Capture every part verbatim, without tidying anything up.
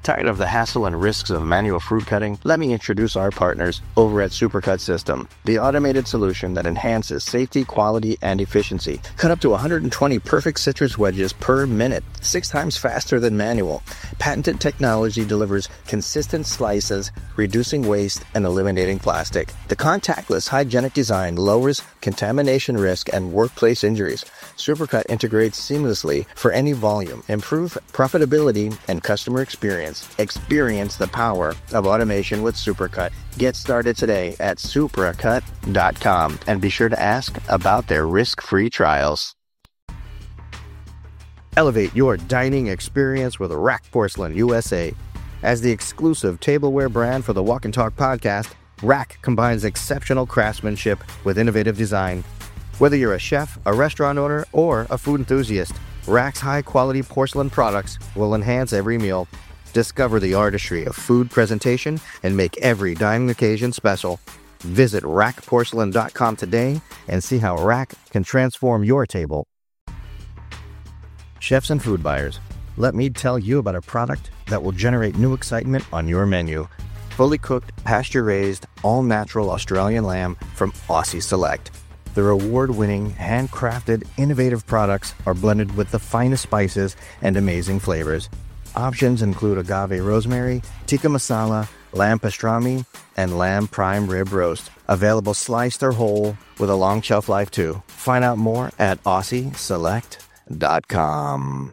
Tired of the hassle and risks of manual fruit cutting? Let me introduce our partners over at Supercut System, the automated solution that enhances safety, quality, and efficiency. Cut up to one hundred twenty perfect citrus wedges per minute, six times faster than manual. Patented technology delivers consistent slices, reducing waste and eliminating plastic. The contactless hygienic design lowers contamination risk and workplace injuries. Supercut integrates seamlessly for any volume. Improve profitability and customer experience. Experience the power of automation with Supercut. Get started today at supracut dot com and be sure to ask about their risk-free trials. Elevate your dining experience with Rack Porcelain U S A. As the exclusive tableware brand for the Walk and Talk podcast, Rack combines exceptional craftsmanship with innovative design. Whether you're a chef, a restaurant owner, or a food enthusiast, Rack's high-quality porcelain products will enhance every meal. Discover the artistry of food presentation and make every dining occasion special. Visit rack porcelain dot com today and see how Rack can transform your table. Chefs and food buyers, let me tell you about a product that will generate new excitement on your menu. Fully cooked, pasture-raised, all-natural Australian lamb from Aussie Select. Their award-winning, handcrafted, innovative products are blended with the finest spices and amazing flavors. Options include agave rosemary, tikka masala, lamb pastrami, and lamb prime rib roast. Available sliced or whole with a long shelf life too. Find out more at aussie select dot com.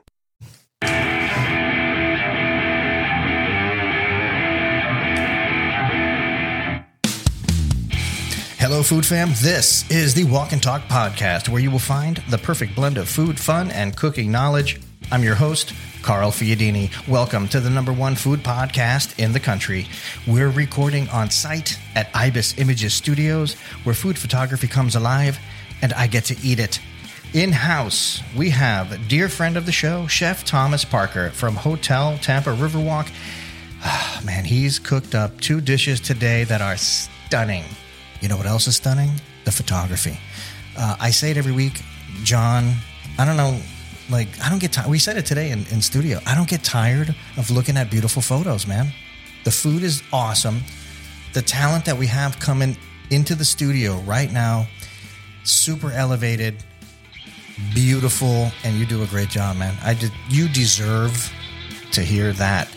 Hello, food fam. This is the Walk and Talk podcast, where you will find the perfect blend of food, fun, and cooking knowledge. I'm your host, Carl Fiadini. Welcome to the number one food podcast in the country. We're recording on site at Ibis Images Studios, where food photography comes alive, and I get to eat it. In-house, we have a dear friend of the show, Chef Thomas Parker from Hotel Tampa Riverwalk. Oh, man, he's cooked up two dishes today that are stunning. You know what else is stunning? The photography. Uh, I say it every week, John, I don't know, like, I don't get tired. We said it today in, in studio. I don't get tired of looking at beautiful photos, man. The food is awesome. The talent that we have coming into the studio right now, super elevated, beautiful, and you do a great job, man. I did. You deserve to hear that.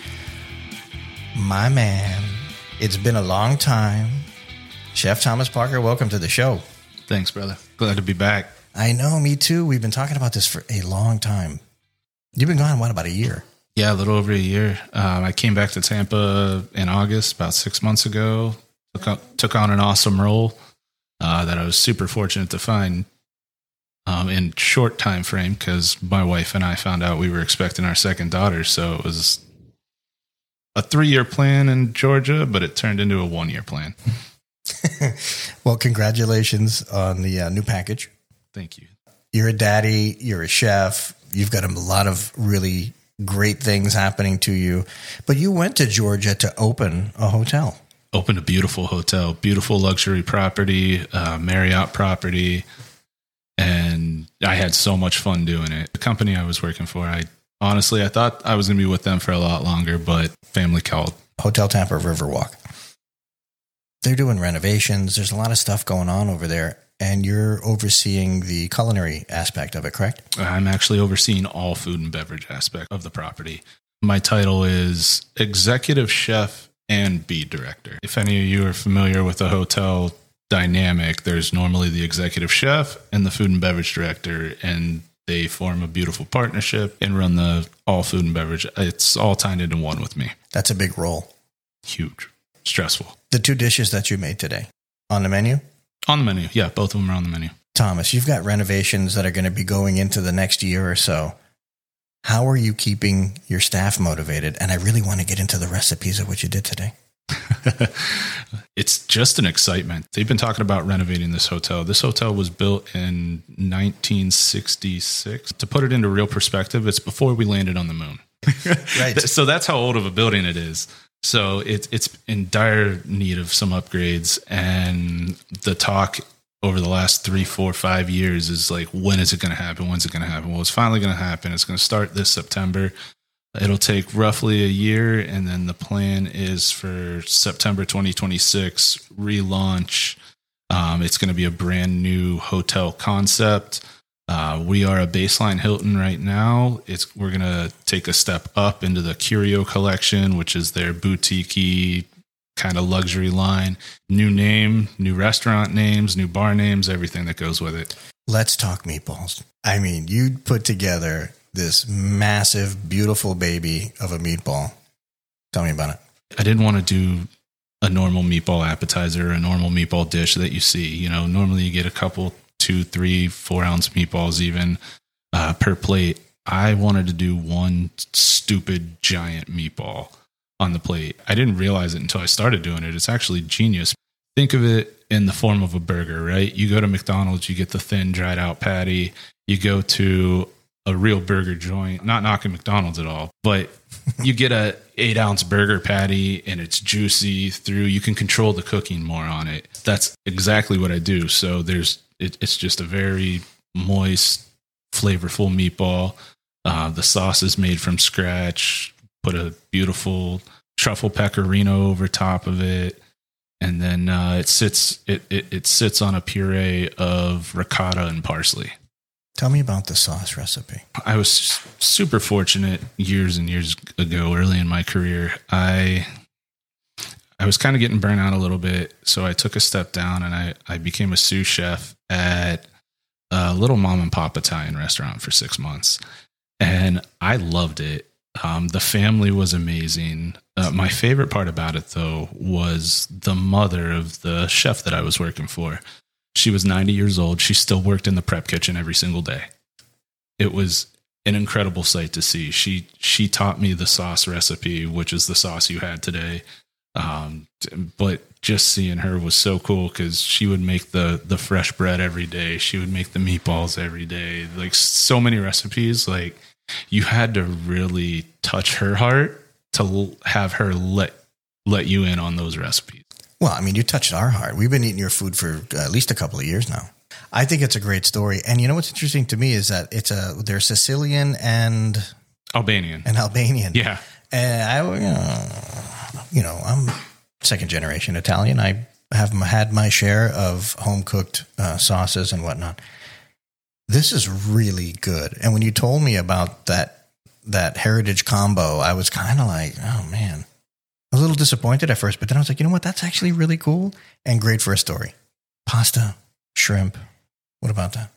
My man, it's been a long time. Chef Thomas Parker, welcome to the show. Thanks, brother. Glad to be back. I know, me too. We've been talking about this for a long time. You've been gone, what, about a year? Yeah, a little over a year. Um, I came back to Tampa in August, about six months ago. Took on, took on an awesome role uh, that I was super fortunate to find um, in short time frame, because my wife and I found out we were expecting our second daughter. So it was a three-year plan in Georgia, but it turned into a one-year plan. Well, congratulations on the uh, new package. Thank you. You're a daddy. You're a chef. You've got a lot of really great things happening to you. But you went to Georgia to open a hotel. Opened a beautiful hotel, beautiful luxury property, uh, Marriott property. And I had so much fun doing it. The company I was working for, I honestly, I thought I was going to be with them for a lot longer, but family called. Hotel Tampa Riverwalk. They're doing renovations. There's a lot of stuff going on over there. And you're overseeing the culinary aspect of it, correct? I'm actually overseeing all food and beverage aspect of the property. My title is Executive Chef and Bead Director. If any of you are familiar with the hotel dynamic, there's normally the Executive Chef and the Food and Beverage Director, and they form a beautiful partnership and run the all food and beverage. It's all tied into one with me. That's a big role. Huge. Stressful. The two dishes that you made today on the menu? On the menu. Yeah, both of them are on the menu. Thomas, you've got renovations that are going to be going into the next year or so. How are you keeping your staff motivated? And I really want to get into the recipes of what you did today. It's just an excitement. They've been talking about renovating this hotel. This hotel was built in nineteen sixty-six. To put it into real perspective, it's before we landed on the moon. Right. So that's how old of a building it is. So it's it's in dire need of some upgrades, and the talk over the last three, four, five years is like, when is it going to happen? When's it going to happen? Well, it's finally going to happen. It's going to start this September. It'll take roughly a year, and then the plan is for September twenty twenty-six relaunch. Um, it's going to be a brand new hotel concept. Uh, we are a Baseline Hilton right now. It's we're going to take a step up into the Curio Collection, which is their boutique-y kind of luxury line. New name, new restaurant names, new bar names, everything that goes with it. Let's talk meatballs. I mean, you put together this massive, beautiful baby of a meatball. Tell me about it. I didn't want to do a normal meatball appetizer, a normal meatball dish that you see. You know, normally you get a couple, two, three, four ounce meatballs even uh, per plate. I wanted to do one stupid giant meatball on the plate. I didn't realize it until I started doing it. It's actually genius. Think of it in the form of a burger, right? You go to McDonald's, you get the thin, dried out patty. You go to a real burger joint, not knocking McDonald's at all, but you get a eight ounce burger patty and it's juicy through. You can control the cooking more on it. That's exactly what I do. So there's, it, it's just a very moist, flavorful meatball. Uh, the sauce is made from scratch. Put a beautiful truffle pecorino over top of it. And then uh, it sits, it, it, it sits on a puree of ricotta and parsley. Tell me about the sauce recipe. I was super fortunate years and years ago, early in my career. I I was kind of getting burnt out a little bit, so I took a step down and I, I became a sous chef at a little mom and pop Italian restaurant for six months. And I loved it. Um, the family was amazing. Uh, my favorite part about it, though, was the mother of the chef that I was working for. She was ninety years old. She still worked in the prep kitchen every single day. It was an incredible sight to see. She she taught me the sauce recipe, which is the sauce you had today. Um, but just seeing her was so cool because she would make the the fresh bread every day. She would make the meatballs every day. Like so many recipes. Like you had to really touch her heart to have her let let you in on those recipes. Well, I mean, you touched our heart. We've been eating your food for at least a couple of years now. I think it's a great story. And you know what's interesting to me is that it's a they're Sicilian and Albanian. And Albanian. Yeah. And I, you know, you know, I'm second generation Italian. I have had my share of home cooked uh, sauces and whatnot. This is really good. And when you told me about that that heritage combo, I was kind of like, oh man. I was a little disappointed at first, but then I was like, you know what? That's actually really cool and great for a story. Pasta, shrimp. What about that?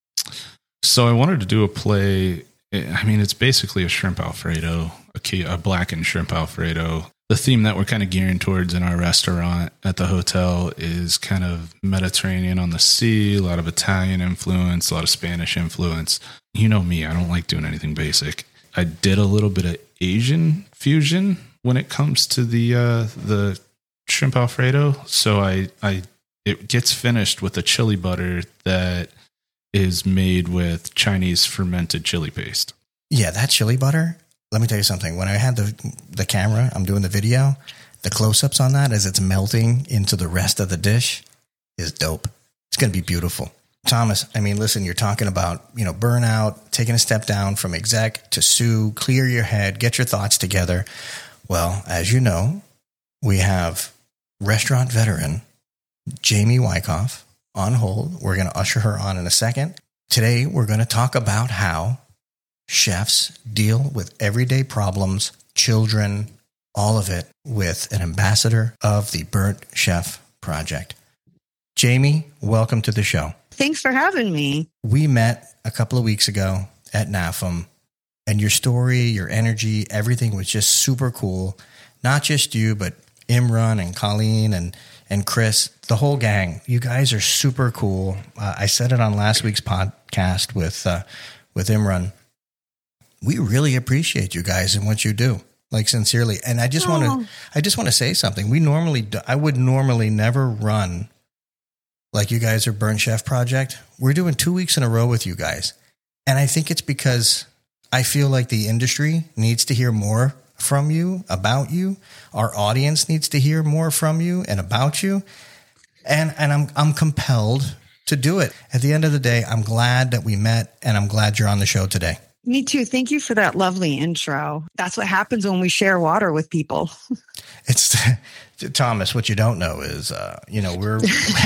So I wanted to do a play. I mean, it's basically a shrimp Alfredo, a, key, a blackened shrimp Alfredo. The theme that we're kind of gearing towards in our restaurant at the hotel is kind of Mediterranean on the sea, a lot of Italian influence, a lot of Spanish influence. You know me, I don't like doing anything basic. I did a little bit of Asian fusion when it comes to the uh, the shrimp Alfredo. So I, I it gets finished with a chili butter that is made with Chinese fermented chili paste. Yeah, that chili butter, let me tell you something. When I had the the camera, I'm doing the video, the close-ups on that as it's melting into the rest of the dish is dope. It's going to be beautiful. Thomas, I mean, listen, you're talking about, you know, burnout, taking a step down from exec to sous, clear your head, get your thoughts together. Well, as you know, we have restaurant veteran Jamie Wyckoff on hold. We're going to usher her on in a second. Today, we're going to talk about how chefs deal with everyday problems, children, all of it with an ambassador of the Burnt Chef Project. Jamie, welcome to the show. Thanks for having me. We met a couple of weeks ago at N A F M. And your story, your energy, everything was just super cool. Not just you, but Imran and Colleen and, and Chris, the whole gang. You guys are super cool. Uh, I said it on last week's podcast with uh, with Imran. We really appreciate you guys and what you do, like sincerely. And I just want to, I just want to say something. We normally, do, I would normally never run like you guys are Burnt Chef Project. We're doing two weeks in a row with you guys, and I think it's because I feel like the industry needs to hear more from you, about you. Our audience needs to hear more from you and about you. And and I'm I'm compelled to do it. At the end of the day, I'm glad that we met, and I'm glad you're on the show today. Me too. Thank you for that lovely intro. That's what happens when we share water with people. It's Thomas. What you don't know is, uh, you know, we're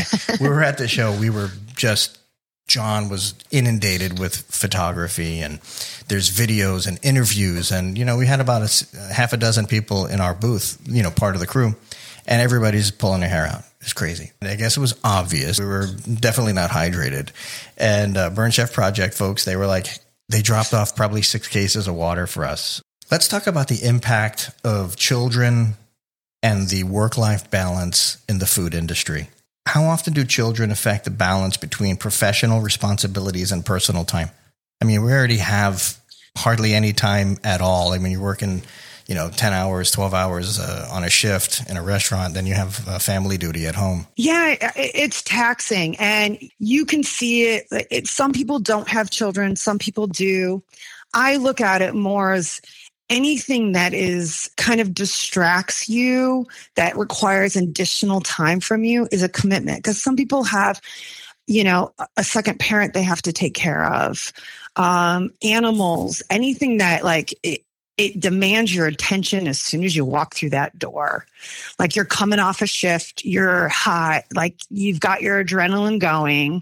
we were at the show. We were just John was inundated with photography, and there's videos and interviews, and you know, we had about a, a half a dozen people in our booth. You know, part of the crew, and everybody's pulling their hair out. It's crazy. I guess it was obvious. We were definitely not hydrated, and uh, Burn Chef Project folks, they were like, they dropped off probably six cases of water for us. Let's talk about the impact of children and the work-life balance in the food industry. How often do children affect the balance between professional responsibilities and personal time? I mean, we already have hardly any time at all. I mean, you're working, you know, ten hours, twelve hours uh, on a shift in a restaurant, then you have a family duty at home. Yeah, it's taxing, and you can see it. it. Some people don't have children. Some people do. I look at it more as anything that is kind of distracts you, that requires additional time from you, is a commitment. Because some people have, you know, a second parent they have to take care of, um, animals, anything that like it, it demands your attention as soon as you walk through that door. Like you're coming off a shift, you're hot, like you've got your adrenaline going.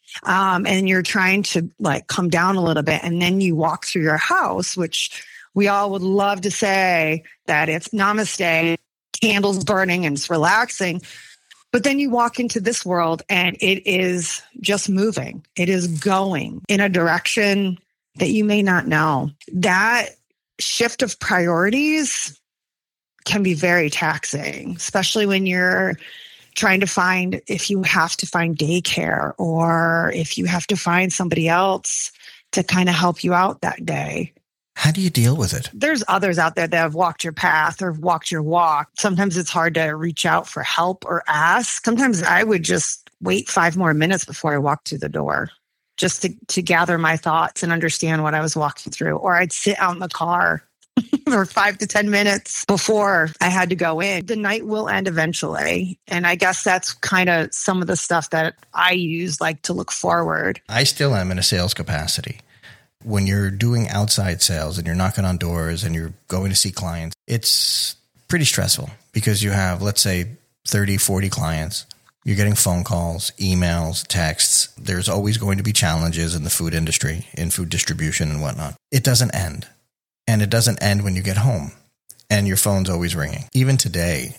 Um, and you're trying to like come down a little bit, and then you walk through your house, which we all would love to say that it's namaste, candles burning, and it's relaxing. But then you walk into this world and it is just moving. It is going in a direction that you may not know. That shift of priorities can be very taxing, especially when you're trying to find, if you have to find daycare or if you have to find somebody else to kind of help you out that day. How do you deal with it? There's others out there that have walked your path or walked your walk. Sometimes it's hard to reach out for help or ask. Sometimes I would just wait five more minutes before I walked through the door just to, to gather my thoughts and understand what I was walking through. Or I'd sit out in the car for five to ten minutes before I had to go in. The night will end eventually. And I guess that's kind of some of the stuff that I use like to look forward. I still am in a sales capacity. When you're doing outside sales and you're knocking on doors and you're going to see clients, it's pretty stressful because you have, let's say, thirty, forty clients. You're getting phone calls, emails, texts. There's always going to be challenges in the food industry, in food distribution and whatnot. It doesn't end. And it doesn't end when you get home and your phone's always ringing. Even today,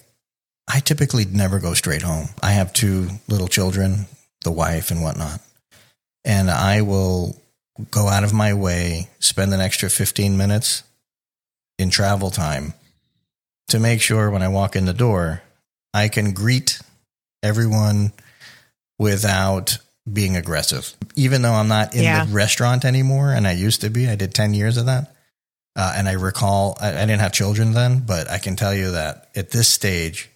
I typically never go straight home. I have two little children, the wife and whatnot, and I will go out of my way, spend an extra fifteen minutes in travel time to make sure when I walk in the door, I can greet everyone without being aggressive. Even though I'm not in yeah. the restaurant anymore, and I used to be, I did ten years of that. Uh, and I recall, I, I didn't have children then, but I can tell you that at this stage,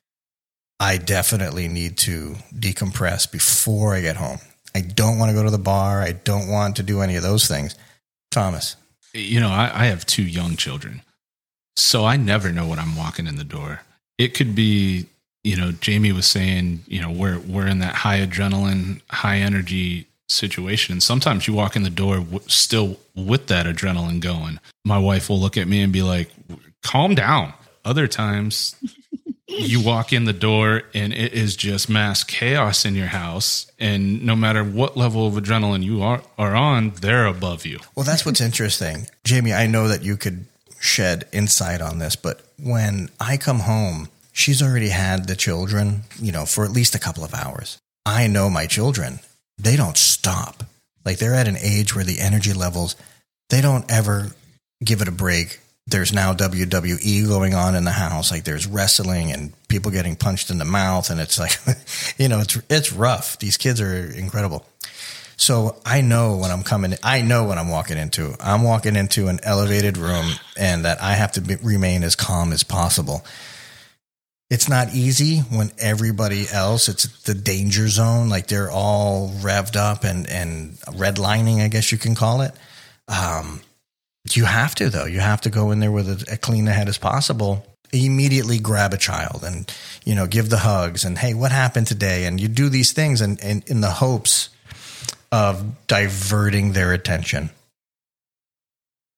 I definitely need to decompress before I get home. I don't want to go to the bar. I don't want to do any of those things. Thomas. You know, I, I have two young children, so I never know when I'm walking in the door. It could be, you know, Jamie was saying, you know, we're, we're in that high adrenaline, high energy situation. And sometimes you walk in the door w- still with that adrenaline going. My wife will look at me and be like, calm down. Other times you walk in the door and it is just mass chaos in your house. And no matter what level of adrenaline you are, are on, they're above you. Well, that's what's interesting. Jamie, I know that you could shed insight on this, but when I come home, she's already had the children, you know, for at least a couple of hours. I know my children, they don't stop. Like they're at an age where the energy levels, they don't ever give it a break. There's now W W E going on in the house. Like there's wrestling and people getting punched in the mouth. And it's like, you know, it's, it's rough. These kids are incredible. So I know when I'm coming, I know when I'm walking into, I'm walking into an elevated room and that I have to be, remain as calm as possible. It's not easy when everybody else, it's the danger zone. Like they're all revved up and, and redlining, I guess you can call it. Um, You have to, though. You have to go in there with a, a clean head as possible. Immediately grab a child and, you know, give the hugs and, hey, what happened today? And you do these things and, and in the hopes of diverting their attention.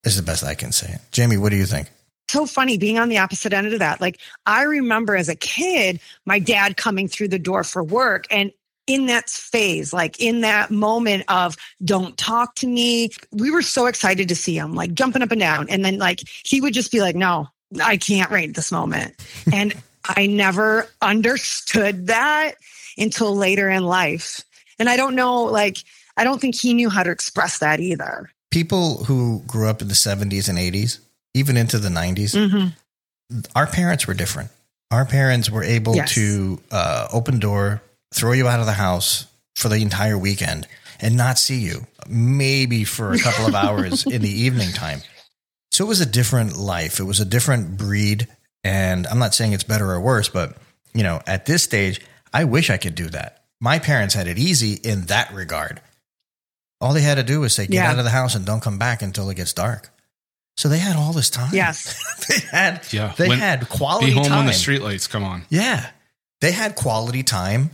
is the best I can say it. Jamie, what do you think? So funny being on the opposite end of that. Like, I remember as a kid, my dad coming through the door for work, and in that phase, like in that moment of don't talk to me, we were so excited to see him, like jumping up and down. And then like, he would just be like, no, I can't right at this moment. And I never understood that until later in life. And I don't know, like, I don't think he knew how to express that either. People who grew up in the seventies and eighties, even into the nineties, mm-hmm. our parents were different. Our parents were able yes. to uh, open door, throw you out of the house for the entire weekend and not see you, maybe for a couple of hours in the evening time. So it was a different life. It was a different breed. And I'm not saying it's better or worse, but, you know, at this stage, I wish I could do that. My parents had it easy in that regard. All they had to do was say, get yeah. out of the house and don't come back until it gets dark. So they had all this time. Yes. they had, yeah. they when, had quality time. Be home time. When the streetlights come on. Yeah. They had quality time.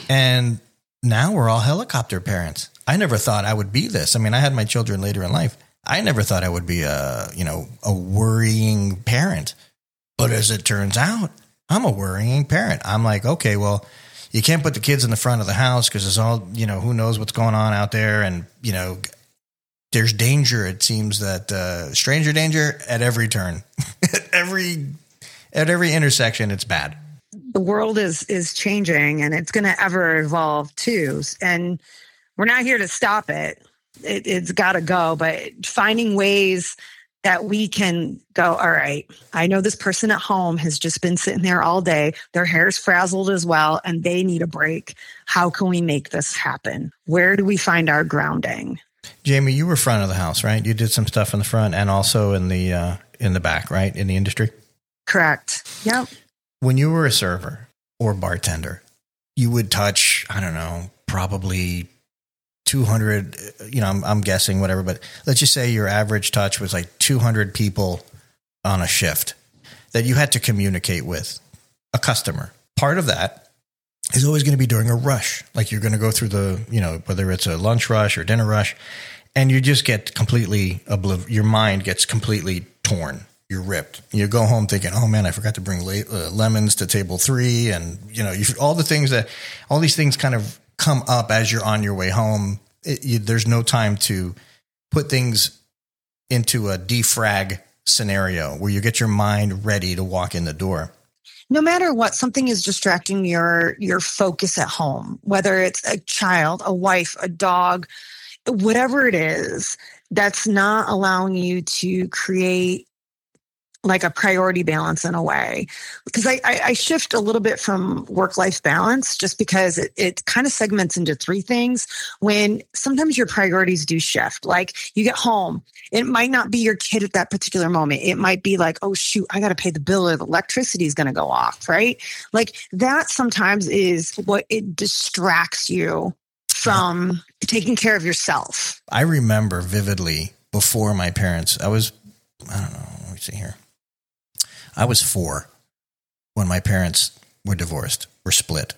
And now we're all helicopter parents. I never thought I would be this. I mean, I had my children later in life. I never thought I would be a, you know, a worrying parent. But as it turns out, I'm a worrying parent. I'm like, okay, well, you can't put the kids in the front of the house because it's all, you know, who knows what's going on out there. And, you know, there's danger. It seems that uh, stranger danger at every turn, at every, at every intersection, it's bad. The world is is changing, and it's going to ever evolve too. And we're not here to stop it. it it's got to go. But finding ways that we can go, all right, I know this person at home has just been sitting there all day. Their hair's frazzled as well, and they need a break. How can we make this happen? Where do we find our grounding? Jamie, you were front of the house, right? You did some stuff in the front and also in the uh, in the back, right? In the industry? Correct. Yep. When you were a server or bartender, you would touch, I don't know, probably two hundred, you know, I'm, I'm guessing whatever, but let's just say your average touch was like two hundred people on a shift that you had to communicate with a customer. Part of that is always going to be during a rush. Like you're going to go through the, you know, whether it's a lunch rush or dinner rush, and you just get completely, obliv- your mind gets completely torn. You're ripped. You go home thinking, oh man, I forgot to bring le- uh, lemons to table three. And, you know, you, all the things that, all these things kind of come up as you're on your way home. It, you, there's no time to put things into a defrag scenario where you get your mind ready to walk in the door. No matter what, something is distracting your, your focus at home, whether it's a child, a wife, a dog, whatever it is, that's not allowing you to create like a priority balance in a way. Because I, I, I shift a little bit from work-life balance just because it, it kind of segments into three things when sometimes your priorities do shift. Like you get home, it might not be your kid at that particular moment. It might be like, oh shoot, I got to pay the bill or the electricity is going to go off, right? Like that sometimes is what it distracts you from taking care of yourself. I remember vividly before my parents, I was, I don't know, let me see here. I was four when my parents were divorced, were split.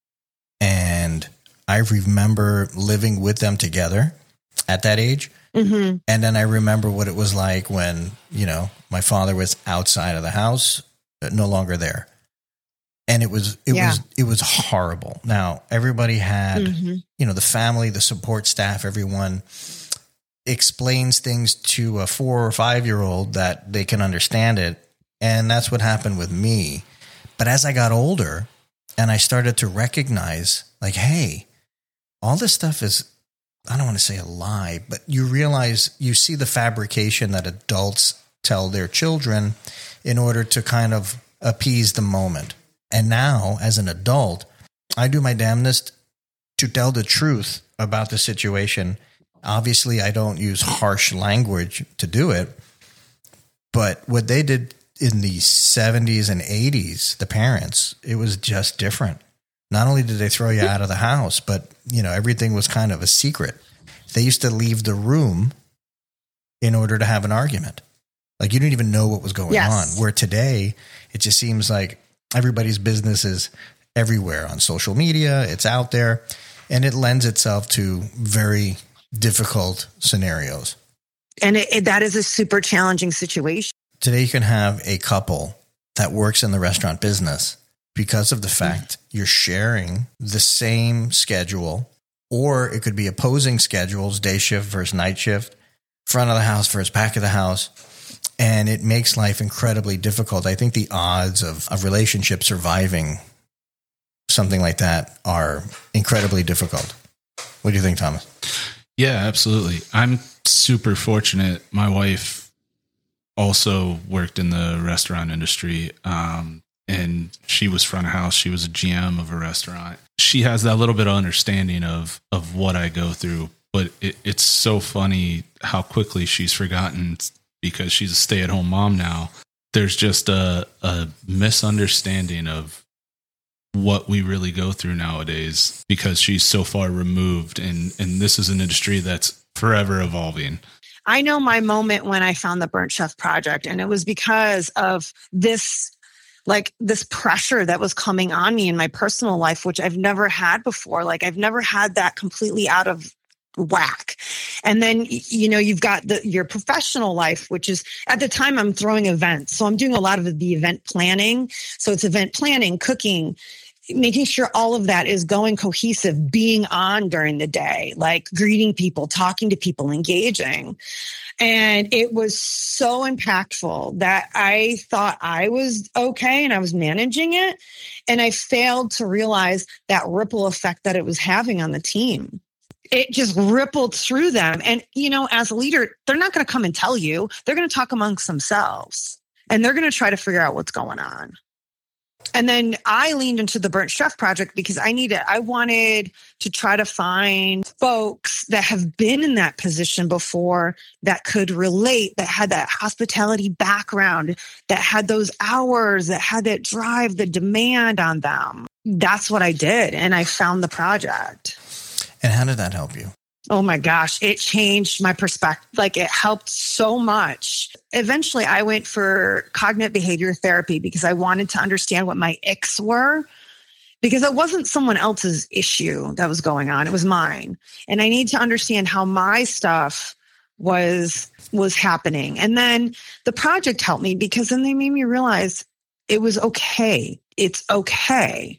And I remember living with them together at that age. Mm-hmm. And then I remember what it was like when, you know, my father was outside of the house, no longer there. And it was, it yeah. was, it was horrible. Now, everybody had, mm-hmm. you know, the family, the support staff, everyone explains things to a four or five year old that they can understand it. And that's what happened with me. But as I got older and I started to recognize like, hey, all this stuff is, I don't want to say a lie, but you realize you see the fabrication that adults tell their children in order to kind of appease the moment. And now as an adult, I do my damnedest to tell the truth about the situation. Obviously, I don't use harsh language to do it, but what they did in the seventies and eighties, the parents, it was just different. Not only did they throw you out of the house, but, you know, everything was kind of a secret. They used to leave the room in order to have an argument. Like you didn't even know what was going yes. on. Where today, it just seems like everybody's business is everywhere on social media. It's out there, and it lends itself to very difficult scenarios. And it, it, that is a super challenging situation. Today you can have a couple that works in the restaurant business because of the fact mm-hmm. you're sharing the same schedule, or it could be opposing schedules, day shift versus night shift, front of the house versus back of the house. And it makes life incredibly difficult. I think the odds of a relationship surviving something like that are incredibly difficult. What do you think, Thomas? Yeah, absolutely. I'm super fortunate. My wife also worked in the restaurant industry, um, and she was front of house. She was a G M of a restaurant. She has that little bit of understanding of of what I go through, but it, it's so funny how quickly she's forgotten because she's a stay-at-home mom now. There's just a, a misunderstanding of what we really go through nowadays because she's so far removed, and and this is an industry that's forever evolving. I know my moment when I found the Burnt Chef Project, and it was because of this, like this pressure that was coming on me in my personal life, which I've never had before. Like I've never had that completely out of whack. And then, you know, you've got the, your professional life, which is at the time I'm throwing events. So I'm doing a lot of the event planning. So it's event planning, cooking, making sure all of that is going cohesive, being on during the day, like greeting people, talking to people, engaging. And it was so impactful that I thought I was okay and I was managing it. And I failed to realize that ripple effect that it was having on the team. It just rippled through them. And, you know, as a leader, they're not going to come and tell you. They're going to talk amongst themselves and they're going to try to figure out what's going on. And then I leaned into the Burnt Chef Project because I needed, I wanted to try to find folks that have been in that position before that could relate, that had that hospitality background, that had those hours, that had that drive, the demand on them. That's what I did. And I found the project. And how did that help you? Oh my gosh, it changed my perspective. Like it helped so much. Eventually, I went for cognitive behavior therapy because I wanted to understand what my icks were, because it wasn't someone else's issue that was going on. It was mine. And I need to understand how my stuff was, was happening. And then the project helped me because then they made me realize it was okay. It's okay.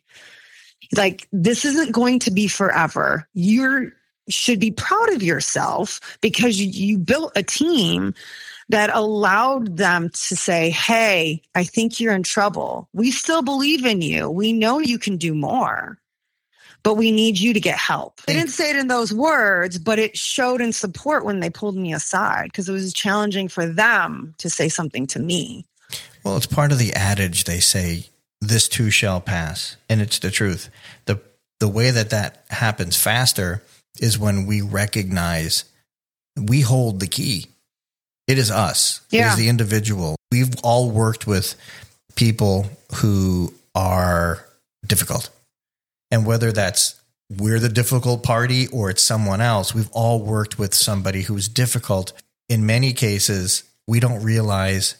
Like, this isn't going to be forever. You're should be proud of yourself because you, you built a team that allowed them to say, hey, I think you're in trouble. We still believe in you. We know you can do more, but we need you to get help. They didn't say it in those words, but it showed in support when they pulled me aside because it was challenging for them to say something to me. Well, it's part of the adage. They say, this too shall pass. And it's the truth. The, the way that that happens faster is when we recognize we hold the key. It is us. Yeah. It is the individual. We've all worked with people who are difficult. And whether that's we're the difficult party or it's someone else, we've all worked with somebody who's difficult. In many cases, we don't realize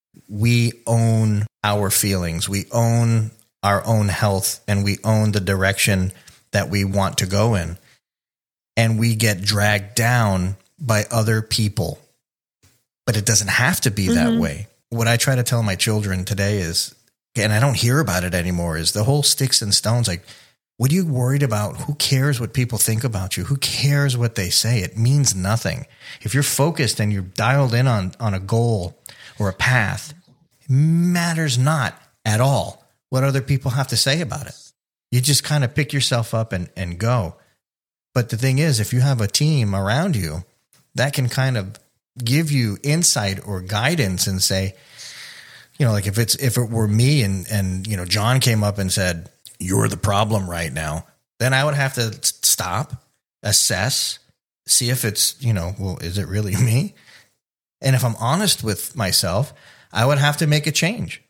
we own our feelings. We own our own health and we own the direction that we want to go in. And we get dragged down by other people. But it doesn't have to be mm-hmm. that way. What I try to tell my children today is, and I don't hear about it anymore, is the whole sticks and stones. Like, what are you worried about? Who cares what people think about you? Who cares what they say? It means nothing. If you're focused and you're dialed in on, on a goal or a path, it matters not at all what other people have to say about it. You just kind of pick yourself up and, and go. But the thing is, if you have a team around you that can kind of give you insight or guidance and say, you know, like if it's, if it were me and, and, you know, John came up and said, you're the problem right now, then I would have to stop, assess, see if it's, you know, well, is it really me? And if I'm honest with myself, I would have to make a change.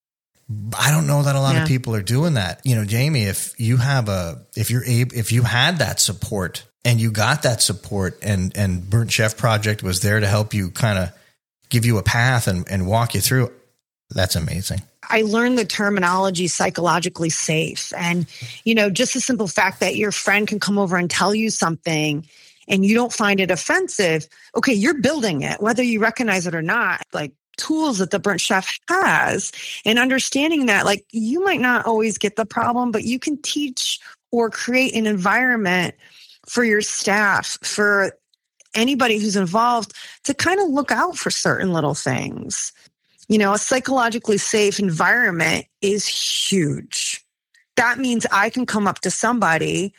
I don't know that a lot yeah. of people are doing that. You know, Jamie, if you have a, if you're able, if you had that support and you got that support and, and Burnt Chef Project was there to help you kind of give you a path and, and walk you through, that's amazing. I learned the terminology psychologically safe. And, you know, just the simple fact that your friend can come over and tell you something and you don't find it offensive, okay, you're building it, whether you recognize it or not, like tools that the Burnt Chef has, and understanding that like you might not always get the problem, but you can teach or create an environment for your staff, for anybody who's involved to kind of look out for certain little things. You know, a psychologically safe environment is huge. That means I can come up to somebody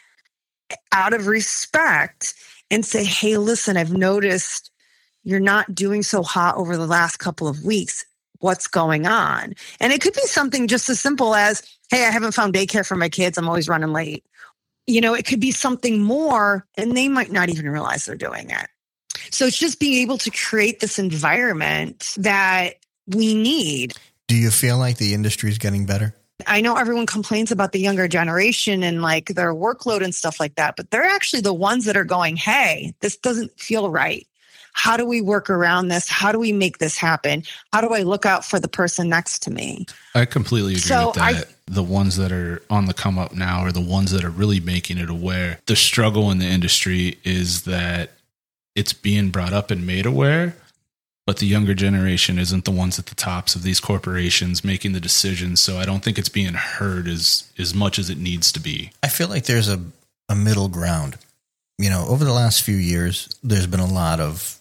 out of respect and say, hey, listen, I've noticed you're not doing so hot over the last couple of weeks. What's going on? And it could be something just as simple as, hey, I haven't found daycare for my kids. I'm always running late. You know, it could be something more, and they might not even realize they're doing it. So it's just being able to create this environment that we need. Do you feel like the industry is getting better? I know everyone complains about the younger generation and like their workload and stuff like that, but they're actually the ones that are going, hey, this doesn't feel right. How do we work around this? How do we make this happen? How do I look out for the person next to me? I completely agree so with that. I, the ones that are on the come up now are the ones that are really making it aware. The struggle in the industry is that it's being brought up and made aware, but the younger generation isn't the ones at the tops of these corporations making the decisions. So I don't think it's being heard as, as much as it needs to be. I feel like there's a, a middle ground. You know, over the last few years, there's been a lot of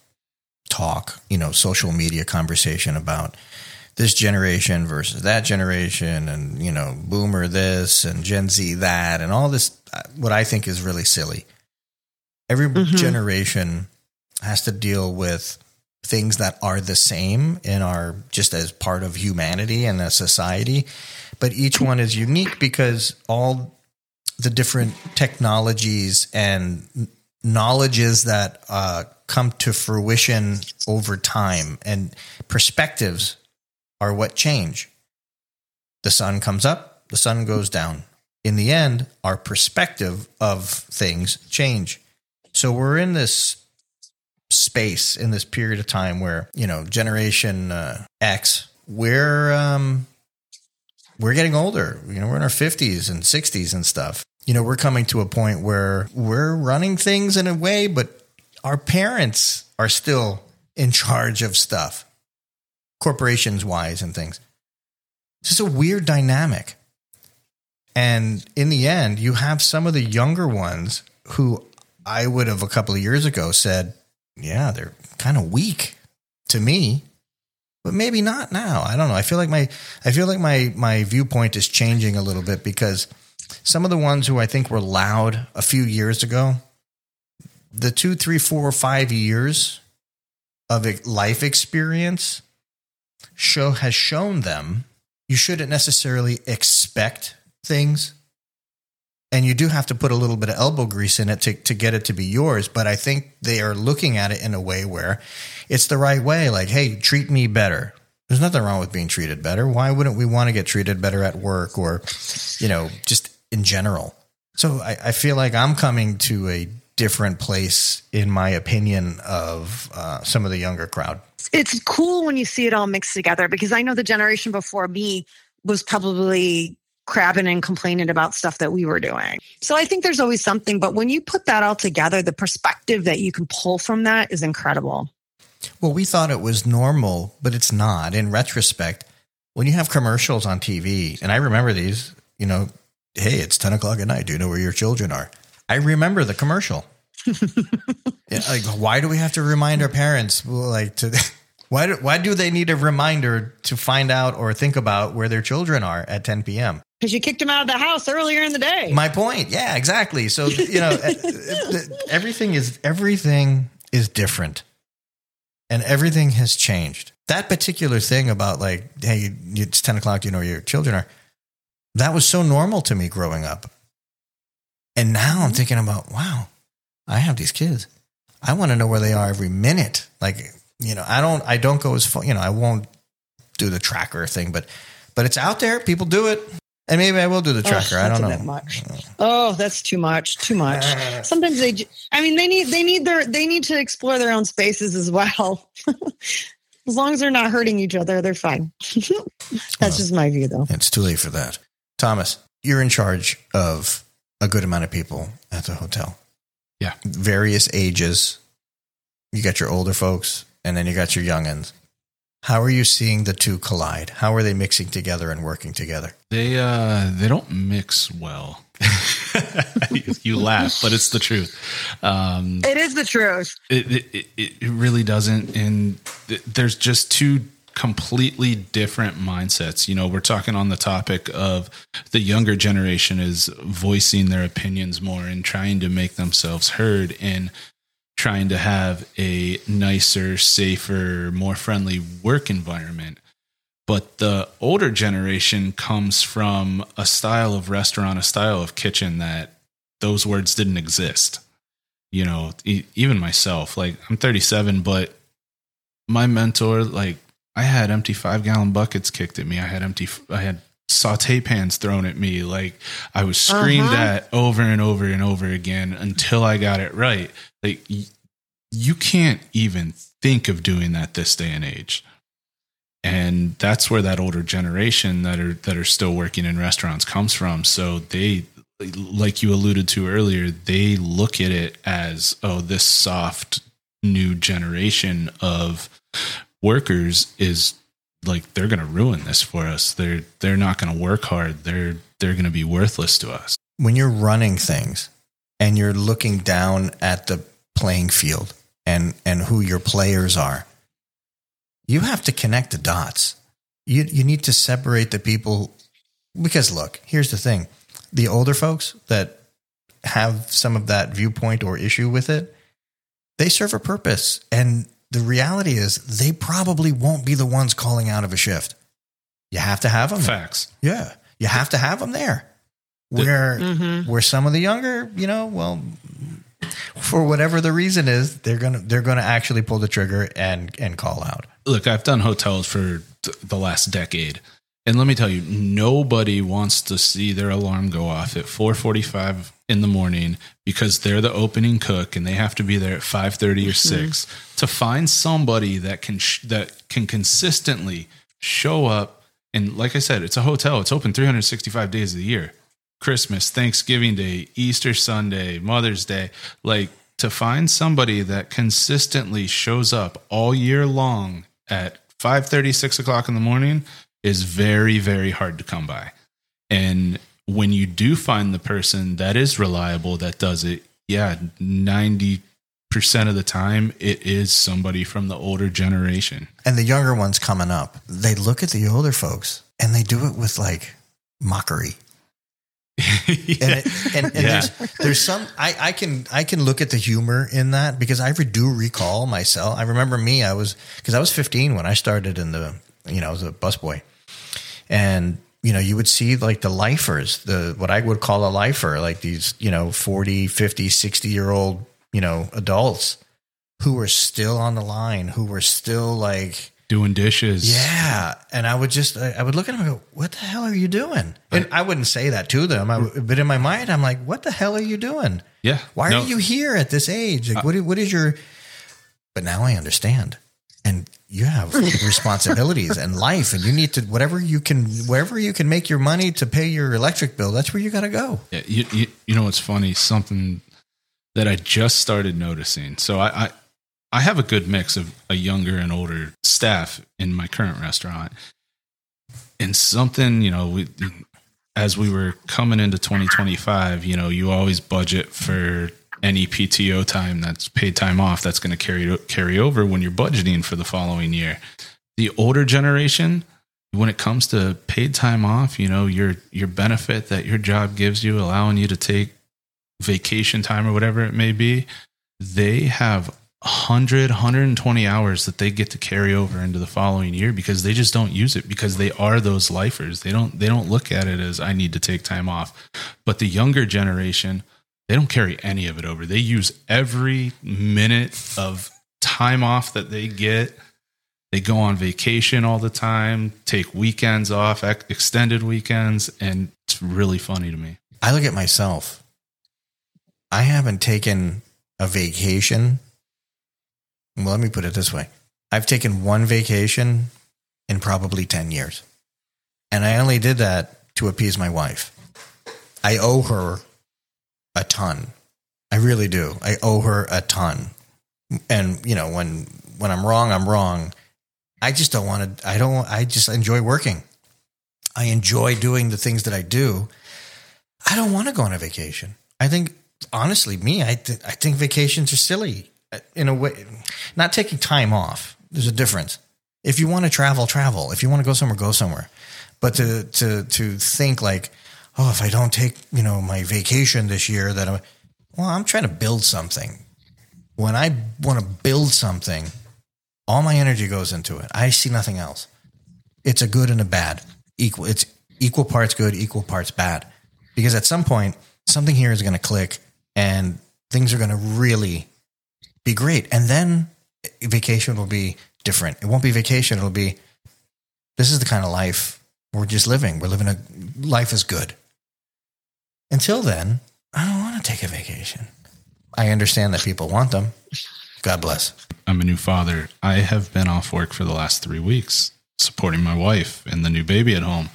talk, you know, social media conversation about this generation versus that generation and, you know, boomer this and Gen Z that and all this, what I think is really silly. Every mm-hmm. generation has to deal with things that are the same in our, just as part of humanity and a society, but each one is unique because all the different technologies and knowledges that uh, come to fruition over time and perspectives are what change. The sun comes up, the sun goes down. In the end, our perspective of things change. So we're in this space, in this period of time where, you know, Generation uh, X, we're um, we're getting older. You know, we're in our fifties and sixties and stuff. You know, we're coming to a point where we're running things in a way, but our parents are still in charge of stuff, corporations wise and things. It's just a weird dynamic. And in the end, you have some of the younger ones who I would have a couple of years ago said, yeah, they're kind of weak to me, but maybe not now. I don't know. I feel like my, I feel like my, my viewpoint is changing a little bit because some of the ones who I think were loud a few years ago, the two, three, four, five years of life experience show has shown them you shouldn't necessarily expect things. And you do have to put a little bit of elbow grease in it to, to get it to be yours. But I think they are looking at it in a way where it's the right way. Like, hey, treat me better. There's nothing wrong with being treated better. Why wouldn't we want to get treated better at work or, you know, just in general? So I, I feel like I'm coming to a different place in my opinion of uh, some of the younger crowd. It's cool when you see it all mixed together because I know the generation before me was probably crabbing and complaining about stuff that we were doing. So I think there's always something, but when you put that all together, the perspective that you can pull from that is incredible. Well, we thought it was normal, but it's not. In retrospect, when you have commercials on T V, and I remember these, you know, hey, it's ten o'clock at night. Do you know where your children are? I remember the commercial. Yeah, like, why do we have to remind our parents? Like, to why do, why do they need a reminder to find out or think about where their children are at ten p.m.? Because you kicked them out of the house earlier in the day. My point. Yeah, exactly. So, you know, everything is everything is different. And everything has changed. That particular thing about like, hey, it's ten o'clock, you know where your children are. That was so normal to me growing up. And now I'm thinking about, wow, I have these kids. I want to know where they are every minute. Like, you know, I don't, I don't go as far, you know, I won't do the tracker thing, but, but it's out there. People do it. And maybe I will do the tracker. Oh, I don't know. That much. Oh, that's too much. Too much. Sometimes they, I mean, they need, they need their, they need to explore their own spaces as well. As long as they're not hurting each other, they're fine. That's well, just my view though. It's too late for that. Thomas, you're in charge of a good amount of people at the hotel. Yeah. Various ages. You got your older folks, and then you got your youngins. How are you seeing the two collide? How are they mixing together and working together? They uh, they don't mix well. You laugh, but it's the truth. Um, it is the truth. It, it, it, it really doesn't. And th- there's just two completely different mindsets. You know, we're talking on the topic of the younger generation is voicing their opinions more and trying to make themselves heard and trying to have a nicer, safer, more friendly work environment. But the older generation comes from a style of restaurant, a style of kitchen that those words didn't exist. You know, e- even myself, like I'm thirty-seven, but my mentor, like I had empty five gallon buckets kicked at me. I had empty, I had saute pans thrown at me. Like I was screamed uh-huh. at over and over and over again until I got it right. Like y- you can't even think of doing that this day and age. And that's where that older generation that are that are still working in restaurants comes from. So they, like you alluded to earlier, they look at it as, oh, this soft new generation of workers is like they're going to ruin this for us. They're they're not going to work hard. They're they're going to be worthless to us. When you're running things and you're looking down at the playing field and and who your players are, you have to connect the dots. You you need to separate the people, because look, here's the thing. The older folks that have some of that viewpoint or issue with it, they serve a purpose. And the reality is they probably won't be the ones calling out of a shift. You have to have them. Facts. There. Yeah. You have to have them there. Where, mm-hmm. where some of the younger, you know, well, for whatever the reason is, they're going to, they're going to actually pull the trigger and, and call out. Look, I've done hotels for th- the last decade. And let me tell you, nobody wants to see their alarm go off at four forty-five in the morning because they're the opening cook and they have to be there at five thirty or six mm-hmm. to find somebody that can, sh- that can consistently show up. And like I said, it's a hotel. It's open three hundred sixty-five days of the year. Christmas, Thanksgiving Day, Easter Sunday, Mother's Day, like to find somebody that consistently shows up all year long at five thirty, six o'clock in the morning is very, very hard to come by. And when you do find the person that is reliable, that does it, yeah, ninety percent of the time, it is somebody from the older generation. And the younger ones coming up, they look at the older folks and they do it with like mockery. yeah. And, it, and, and yeah. there's, there's some, I, I can, I can look at the humor in that because I do recall myself. I remember me, I was, cause I was fifteen when I started in the, you know, I was a busboy, and, you know, you would see like the lifers, the, what I would call a lifer, like these, you know, forty, fifty, sixty year old, you know, adults who were still on the line, who were still like, doing dishes. Yeah. And I would just, I would look at them and go, what the hell are you doing? And I wouldn't say that to them. I, but in my mind, I'm like, what the hell are you doing? Yeah. Why no. are you here at this age? Like, uh, what, what is your, but now I understand. And you have responsibilities and life, and you need to, whatever you can, wherever you can make your money to pay your electric bill, that's where you got to go. Yeah. You, you, you know, what's funny, something that I just started noticing. So I, I, I have a good mix of a younger and older staff in my current restaurant. And something, you know, we, as we were coming into twenty twenty-five, you know, you always budget for any P T O time, that's paid time off, that's going to carry carry over when you're budgeting for the following year. The older generation, when it comes to paid time off, you know, your your benefit that your job gives you, allowing you to take vacation time or whatever it may be, they have one hundred, one hundred twenty hours that they get to carry over into the following year because they just don't use it, because they are those lifers. They don't they don't look at it as I need to take time off. But the younger generation, they don't carry any of it over. They use every minute of time off that they get. They go on vacation all the time, take weekends off, ex- extended weekends, and it's really funny to me. I look at myself. I haven't taken a vacation. Well, let me put it this way. I've taken one vacation in probably ten years. And I only did that to appease my wife. I owe her a ton. I really do. I owe her a ton. And, you know, when, when I'm wrong, I'm wrong. I just don't want to, I don't, I just enjoy working. I enjoy doing the things that I do. I don't want to go on a vacation. I think, honestly, me, I, th- I think vacations are silly in a way. Not taking time off. There's a difference. If you want to travel, travel. If you want to go somewhere, go somewhere. But to, to, to think like, oh, if I don't take, you know, my vacation this year, that I'm, well, I'm trying to build something. When I want to build something, all my energy goes into it. I see nothing else. It's a good and a bad. Equal. It's equal parts good, equal parts bad. Because at some point, something here is going to click and things are going to really be great. And then vacation will be different. It won't be vacation. It'll be, this is the kind of life we're just living. We're living a life is good. Until then, I don't want to take a vacation. I understand that people want them. God bless. I'm a new father. I have been off work for the last three weeks supporting my wife and the new baby at home.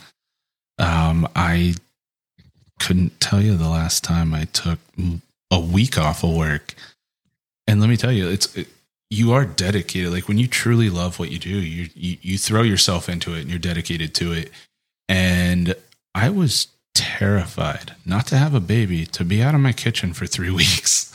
Um, I couldn't tell you the last time I took a week off of work. And let me tell you, it's it, you are dedicated. Like when you truly love what you do, you, you you throw yourself into it and you're dedicated to it. And I was terrified not to have a baby, to be out of my kitchen for three weeks.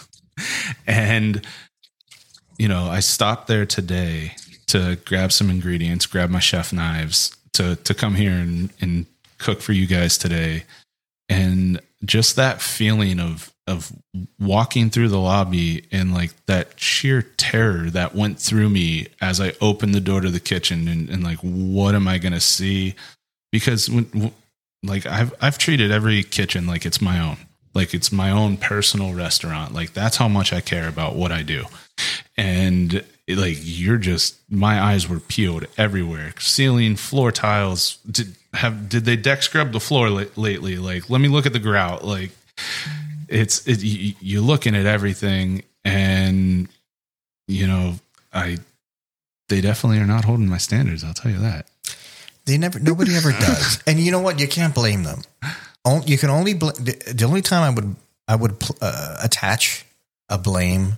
And, you know, I stopped there today to grab some ingredients, grab my chef knives to, to come here and, and cook for you guys today. And just that feeling of, of walking through the lobby and like that sheer terror that went through me as I opened the door to the kitchen and, and like, what am I going to see? Because when, like I've, I've treated every kitchen like it's my own. Like it's my own personal restaurant. Like that's how much I care about what I do. And it, like, you're just, my eyes were peeled everywhere. Ceiling, floor tiles. Did have, did they deck scrub the floor la- lately? Like, let me look at the grout. Like it's, it, you, you're looking at everything and, you know, I, they definitely are not holding my standards. I'll tell you that. They never, nobody ever does. And you know what? You can't blame them. You can only bl- the only time I would I would uh, attach a blame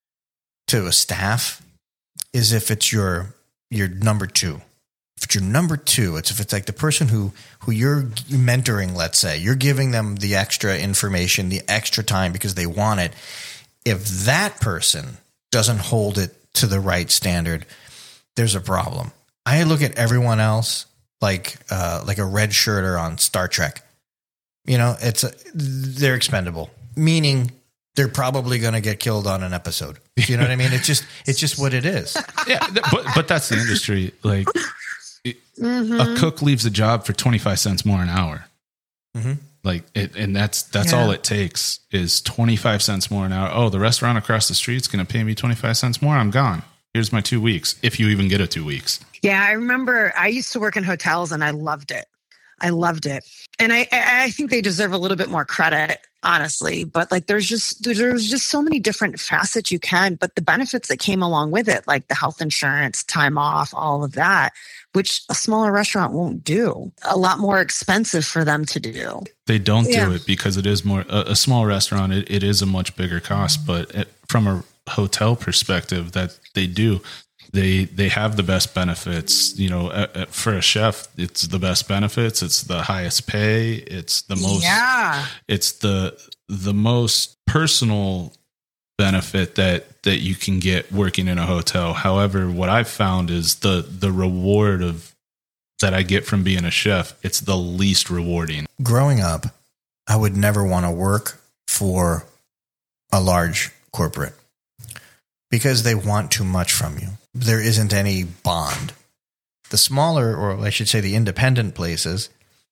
to a staff is if it's your your number two. If it's your number two, it's if it's like the person who who you're mentoring. Let's say you're giving them the extra information, the extra time because they want it. If that person doesn't hold it to the right standard, there's a problem. I look at everyone else like uh, like a red shirter on Star Trek. You know, it's a, they're expendable, meaning they're probably going to get killed on an episode. You know what I mean? It's just it's just what it is. Yeah, but but that's the industry. Like it, mm-hmm. a cook leaves a job for twenty-five cents more an hour. Mm-hmm. Like it, and that's that's yeah. all it takes is twenty-five cents more an hour. Oh, the restaurant across the street's going to pay me twenty-five cents more. I'm gone. Here's my two weeks, if you even get a two weeks. Yeah, I remember I used to work in hotels and I loved it. I loved it. And I, I think they deserve a little bit more credit, honestly. But like, there's just, there's just so many different facets you can, but the benefits that came along with it, like the health insurance, time off, all of that, which a smaller restaurant won't do, a lot more expensive for them to do. They don't yeah. do it because it is more, a, a small restaurant, it, it is a much bigger cost, but it, from a hotel perspective that they do, They they have the best benefits, you know, uh, uh, for a chef, it's the best benefits. It's the highest pay. It's the most, yeah. it's the, the most personal benefit that, that you can get working in a hotel. However, what I've found is the, the reward of that I get from being a chef, it's the least rewarding. Growing up, I would never want to work for a large corporate because they want too much from you. There isn't any bond. The smaller, or I should say the independent places,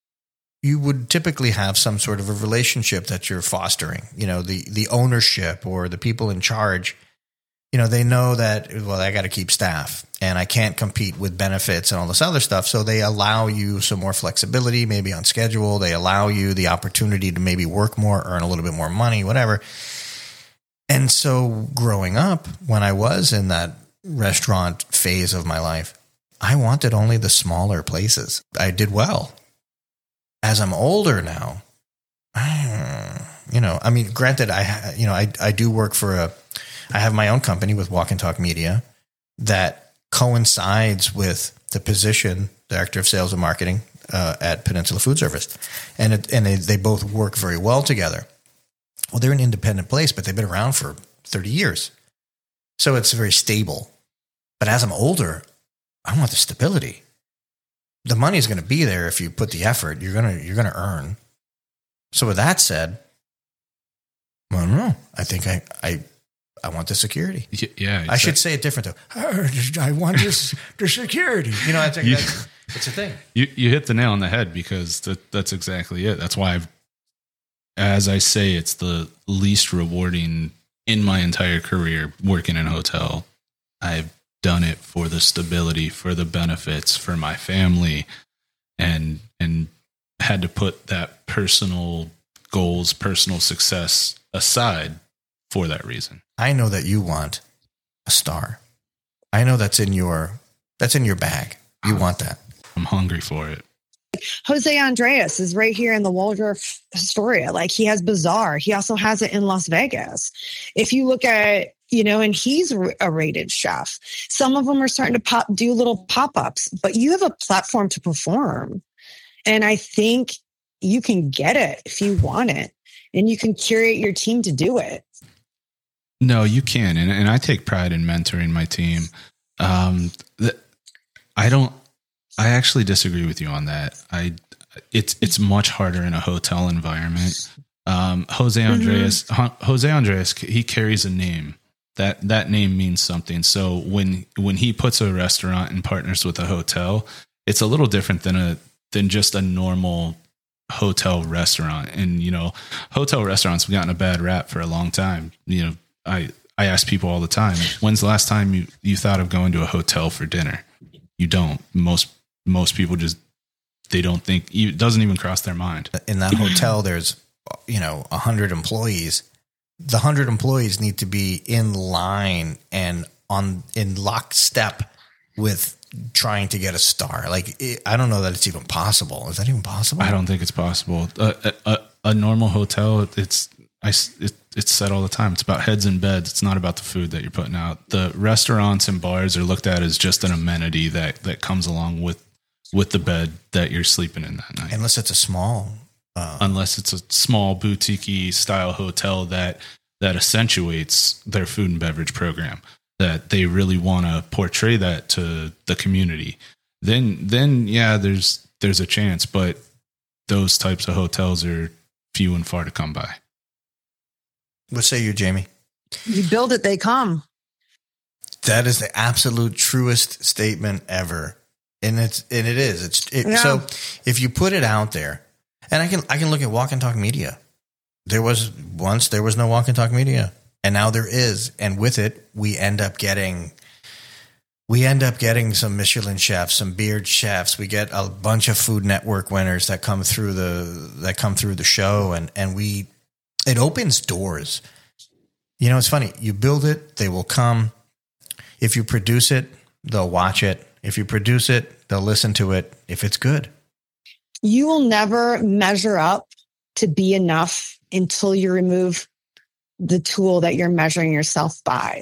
you would typically have some sort of a relationship that you're fostering. You know, the, the ownership or the people in charge, you know, they know that, well, I got to keep staff and I can't compete with benefits and all this other stuff. So they allow you some more flexibility, maybe on schedule. They allow you the opportunity to maybe work more, earn a little bit more money, whatever. And so growing up, when I was in that restaurant phase of my life, I wanted only the smaller places. I did well. As I'm older now, I, You know, I mean, granted, I, you know, I, I do work for a, I have my own company with Walk and Talk Media that coincides with the position, Director of Sales and Marketing uh, at Peninsula Food Service. And it, and they, they both work very well together. Well, they're an independent place, but they've been around for thirty years. So it's very stable. But as I'm older, I want the stability. The money is going to be there if you put the effort. You're going to you're going to earn. So with that said, I don't know. I think I I, I want the security. Yeah, exactly. I should say it different though. I want this the security. You know, I think you, that's it's a thing. You you hit the nail on the head because that, that's exactly it. That's why I've, as I say, it's the least rewarding in my entire career working in a hotel. I've done it for the stability, for the benefits, for my family, and and had to put that personal goals, personal success aside for that reason. I know that you want a star. I know that's in your that's in your bag. You I'm, want that. I'm hungry for it. Jose Andres is right here in the Waldorf Astoria. Like, he has Bazaar. He also has it in Las Vegas. If you look at, you know, and he's a rated chef. Some of them are starting to pop, do little pop-ups, but you have a platform to perform. And I think you can get it if you want it, and you can curate your team to do it. No, you can. And, and I take pride in mentoring my team. Um, the, I don't, I actually disagree with you on that. I, it's, it's much harder in a hotel environment. Um, Jose Andres, mm-hmm. Jose Andres, he carries a name. That, that name means something. So when, when he puts a restaurant and partners with a hotel, it's a little different than a, than just a normal hotel restaurant. And, you know, hotel restaurants have gotten a bad rap for a long time. You know, I, I ask people all the time, when's the last time you, you thought of going to a hotel for dinner? You don't. Most, most people just, they don't think, it doesn't even cross their mind. In that hotel, there's, you know, a hundred employees. The hundred employees need to be in line and on in lockstep with trying to get a star. Like, it, I don't know that it's even possible. Is that even possible? I don't think it's possible. A, a, a normal hotel, it's, I, it, it's said all the time. It's about heads and beds. It's not about the food that you're putting out. The restaurants and bars are looked at as just an amenity that, that comes along with, with the bed that you're sleeping in that night. Unless it's a small, uh, unless it's a small boutique style hotel that, that accentuates their food and beverage program, that they really want to portray that to the community. Then, then yeah, there's, there's a chance, but those types of hotels are few and far to come by. What say you, Jamie? You build it, they come. That is the absolute truest statement ever. And it's, and it is, it's, it, yeah. So if you put it out there, and I can, I can look at Walk and Talk Media. There was once, there was no Walk and Talk Media, and now there is. And with it, we end up getting, we end up getting some Michelin chefs, some Beard chefs. We get a bunch of Food Network winners that come through the, that come through the show. And, and we, it opens doors. You know, it's funny. You build it, they will come. If you produce it, they'll watch it. If you produce it, they'll listen to it if it's good. You will never measure up to be enough until you remove the tool that you're measuring yourself by.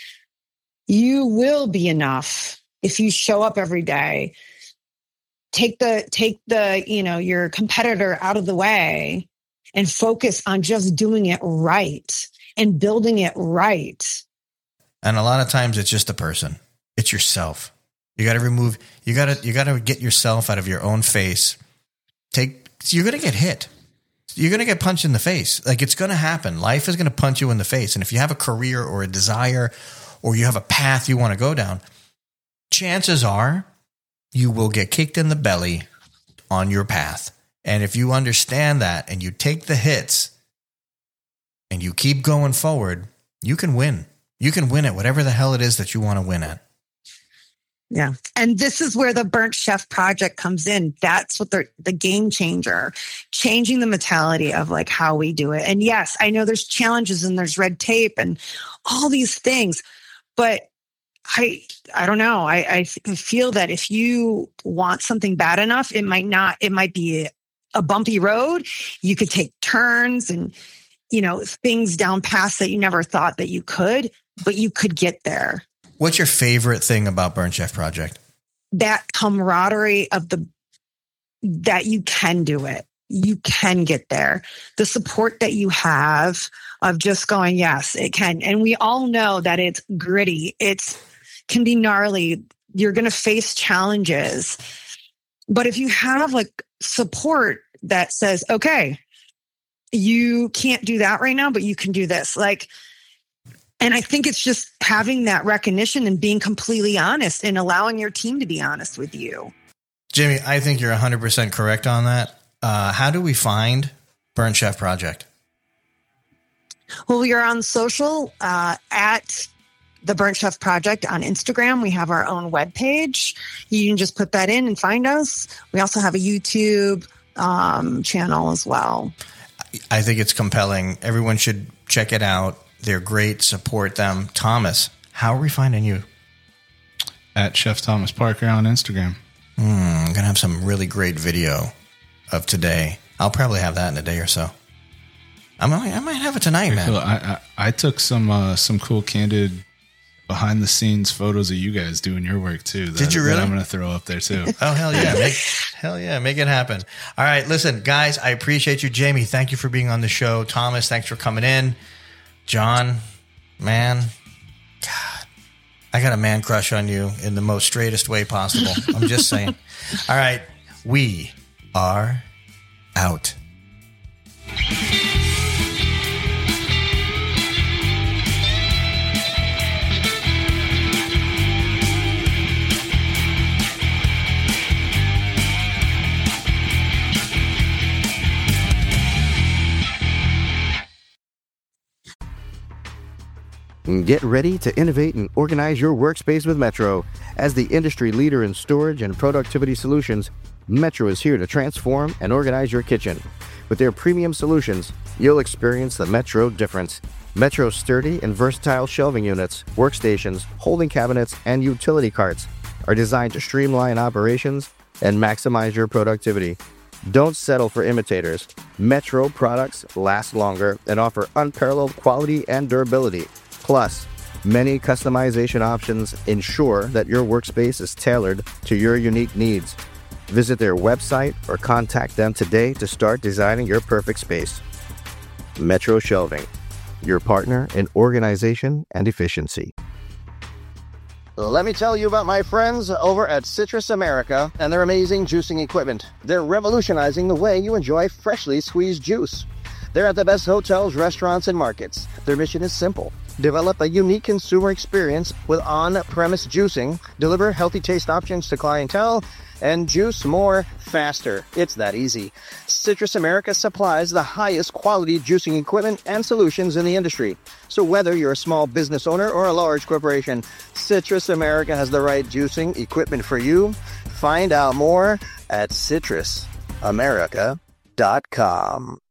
You will be enough if you show up every day. Take the, take the, you know, your competitor out of the way and focus on just doing it right and building it right. And a lot of times it's just a person. It's yourself. You got to remove, you got to, you got to get yourself out of your own face. Take, you're going to get hit. You're going to get punched in the face. Like, it's going to happen. Life is going to punch you in the face. And if you have a career or a desire, or you have a path you want to go down, chances are you will get kicked in the belly on your path. And if you understand that and you take the hits and you keep going forward, you can win. You can win at whatever the hell it is that you want to win at. Yeah. And this is where the Burnt Chef Project comes in. That's what the the game changer, changing the mentality of like how we do it. And yes, I know there's challenges and there's red tape and all these things, but I, I don't know. I, I feel that if you want something bad enough, it might not, it might be a bumpy road. You could take turns and you know, things down past that you never thought that you could, but you could get there. What's your favorite thing about Burnt Chef Project? That camaraderie of the, that you can do it. You can get there. The support that you have of just going, yes, it can. And we all know that it's gritty. It's can be gnarly. You're going to face challenges. But if you have like support that says, okay, you can't do that right now, but you can do this. Like, and I think it's just having that recognition and being completely honest and allowing your team to be honest with you. Jamie, I think you're one hundred percent correct on that. Uh, how do we find Burnt Chef Project? Well, we are on social uh, at the Burnt Chef Project on Instagram. We have our own webpage. You can just put that in and find us. We also have a YouTube um, channel as well. I think it's compelling. Everyone should check it out. They're great. Support them. Thomas, how are we finding you? At Chef Thomas Parker on Instagram. Mm, I'm going to have some really great video of today. I'll probably have that in a day or so. I might, I might have it tonight, man. Cool. I, I I took some uh, some cool candid behind the scenes photos of you guys doing your work too. That, Did you really? That I'm going to throw up there too. Oh hell yeah! Make, hell yeah! Make it happen. All right, listen, guys. I appreciate you, Jamie. Thank you for being on the show. Thomas, thanks for coming in. John, man, God, I got a man crush on you in the most straightest way possible. I'm just saying. All right, we are out. Get ready to innovate and organize your workspace with Metro. As the industry leader in storage and productivity solutions, Metro is here to transform and organize your kitchen. With their premium solutions, you'll experience the Metro difference. Metro's sturdy and versatile shelving units, workstations, holding cabinets, and utility carts are designed to streamline operations and maximize your productivity. Don't settle for imitators. Metro products last longer and offer unparalleled quality and durability. Plus, many customization options ensure that your workspace is tailored to your unique needs. Visit their website or contact them today to start designing your perfect space. Metro Shelving, your partner in organization and efficiency. Let me tell you about my friends over at Citrus America and their amazing juicing equipment. They're revolutionizing the way you enjoy freshly squeezed juice. They're at the best hotels, restaurants, and markets. Their mission is simple. Develop a unique consumer experience with on-premise juicing, deliver healthy taste options to clientele, and juice more faster. It's that easy. Citrus America supplies the highest quality juicing equipment and solutions in the industry. So whether you're a small business owner or a large corporation, Citrus America has the right juicing equipment for you. Find out more at citrus america dot com.